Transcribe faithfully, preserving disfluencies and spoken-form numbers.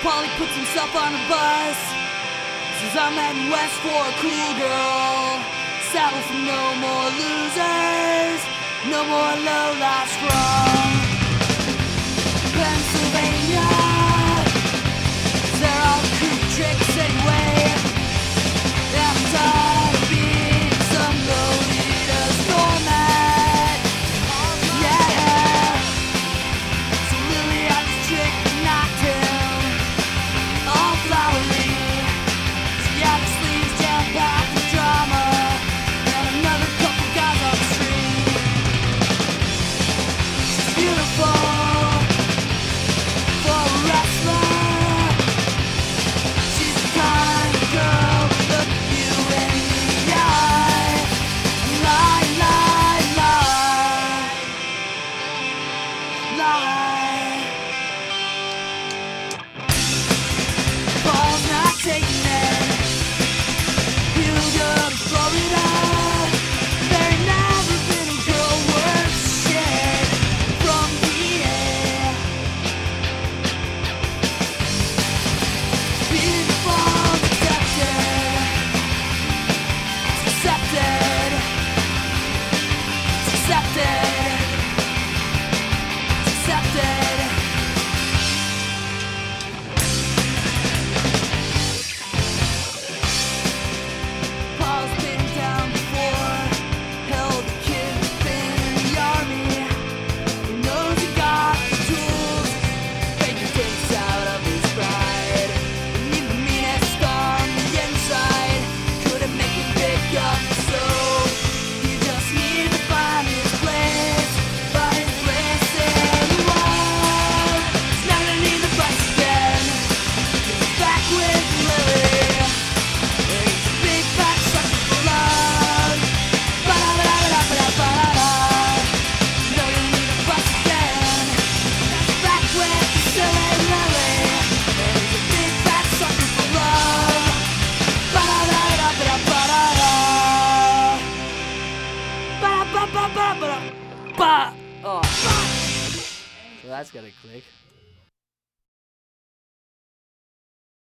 Polly puts himself on a bus. Says I'm heading west for a cool girl. Saddle for no more losers, no more lowlifes from Pennsylvania. They're all cool tricks anyway. I'm tired of being some Lolita's doormat. Yeah. So Lily on this chick knocked him all flowery. She had her sleeves jam-packed with drama and another couple guys on the street. She's beautiful for a wrestler. She's the kind of girl look you in the eye and lie, lie, lie, lie. Paul's not taking it. He'll go to Florida. There ain't never been a girl worth shit from P A. Beautiful, accepted, accepted, accepted, accepted. Paul's been down before, held a kid within the army. He knows he got the tools, taking things out of his pride. And even the meanest scar on the inside couldn't make him pick up the soap. He just needed to find his place, find his place in the world. He's not gonna need the bus again. He's back with Lily. He's a big fat sucker for love. Ba-da-ba-da-ba-da-ba-da-ba-da. He's not gonna need the bus again. He's back with silly Lily. He's a big fat sucker for love. Ba-da-ba-da-ba-da-ba-da. Ba-da-ba-ba-ba-ba-da. Ba. Oh. So that's gotta click.